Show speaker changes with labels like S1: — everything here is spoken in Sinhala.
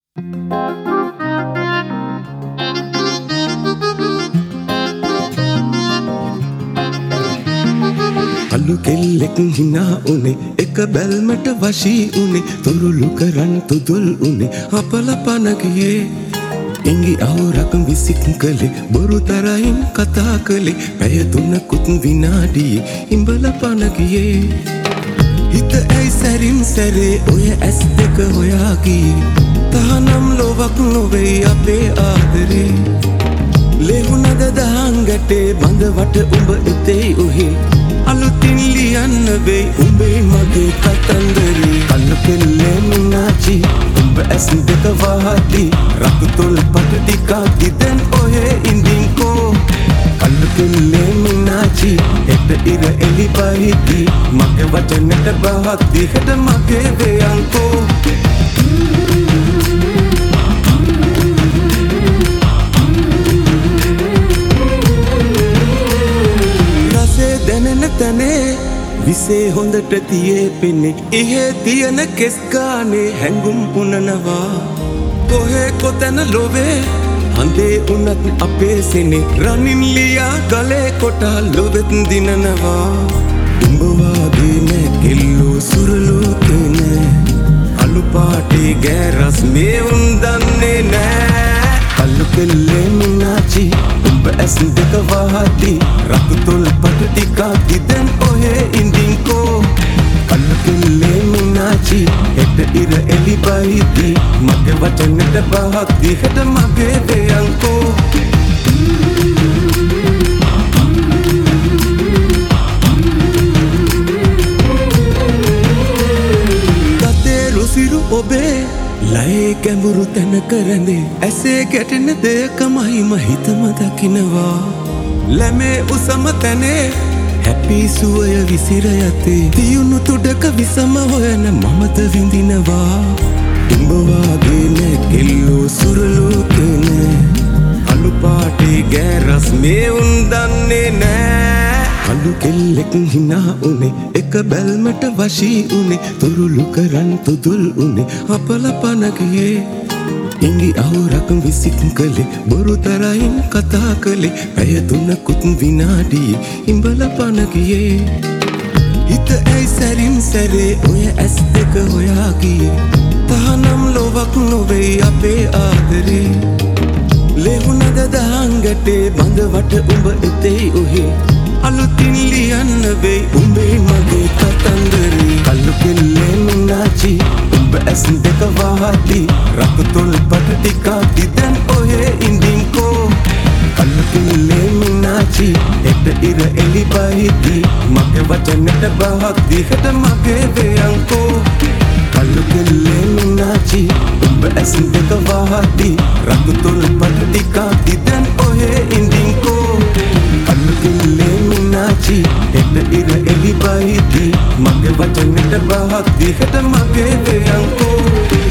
S1: අලු කෙල්ලෙක් හිනා උනේ එක බැල්මට වශී උනේ තුරුළු කරන් තුදුල් උනේ අපල පන ගියේ ඉංගි අවුරක් විසික් කළේ බොරු තරයින් කතා කළේ පැය තුනකුත් විනාඩියේ ඉඹල පන ගියේ හිත ඇයි සැරින් සැරේ ඔය ඇස් දෙක හොයා ගියේ තහනම් ලොවක් නොවේ අපේ ආදරේ ලෙහුනද දහන් ගැටේ බඳ වට උඹ එතේ උහි අලුතින් ලියන්න වෙයි උඹේ මගේ කතන්දරේ අලු කෙල්ලේ මිනාචි උඹ ඇස් දෙක වහති රතු තොල් පට ටිකක් දිදෙන් ඔහේ ඉඳින්කෝ අලු කෙල්ලේ මිනාචි එත ඉර එලි පහිති මගේ වචනට බහක් දිහට මගේ වේයන්කෝ දැනෙන තැනේ විසේ හොඳට තියේ පෙන්නේ ඉහේ තියන කෙස් ගානේ හැඟුම් උනනවා කොහේ කොතැන ලොවේ හඳේ උනත් අපේ සෙනේ රනින් ලියා ගලේ කොටා ලොවෙත් දිනනවා උඹ වාගේ නෑ කෙල්ලෝ සුරලෝකේ නෑ අලු පාටේ ගෑරස් මේ උන් දන්නේ නෑ අලු කෙල්ලේ මිනාචි උඹ ඇස් දෙක වහති රතු තොල් පට ටිකක් දිදෙන් ඔහේ ඉඳින්කෝ අලු කෙල්ලේ මිනාචි හෙට ඉර එලි බහිති මගේ වචනට බහක් දිහට මගේ වේයන්කෝ ගතේ රුසිරු ඔබේ ලයේ ගැඹුරු තැන කරඳේ ඇසේ ගැටෙන දෙයකමයි මහිතම දකිනවා ලැමේ උසම තැනේ හැපි සුවය විසිර යතේ තියුණු තුඩක විසම හොයන මමද විඳිනවා උඹ වාගේ නෑ කෙල්ලෝ සුරලෝකේ නෑ අලු පාටේ ගෑරස් මේ උන් දන්නේ නෑ අලු කෙල්ලෙක් හිනා උනේ එක බැල්මට වශී උනේ තුරුළු කරන් තුදුල් උනේ අපල පන ගියේ ඉංගි අවුරක් විසික් කළේ බොරු තරයින් කතා කළේ පැය තුනකුත් විනාඩියේ ඉඹල පන ගියේ හිත ඇයි සැරින් සැරේ ඔය ඇස් දෙක හොයා ගියේ තහනම් ලොවක් නොවේ අපේ ආදරේ ලෙහුනද දහන් ගැටේ බඳ වට උඹ එතේ උහි අලුතින් ලියන්න වෙයි උඹේ මගේ කතන්දරේ අලු කෙල්ලේ මිනාචි උඹ ඇස් දෙක වහති රතු තොල් පට ටිකක් දිදෙන් ඔහේ ඉඳින්කෝ අලු කෙල්ලේ මිනාචි හෙට ඉර එලි බහිති මගේ වචනට බහක් දිහට මගේ වේයන්කෝ අලු කෙල්ලේ මිනාචි උඹ ඇස් දෙක වහති රතු තොල් පට ටිකක් දිදෙන් ඔහේ ඉඳින්කෝ අලු කෙල්ලේ මිනාචි හෙට ඉර එලි බහිති මගේ වචනට බහක් දිහට මගේ වේයන්කෝ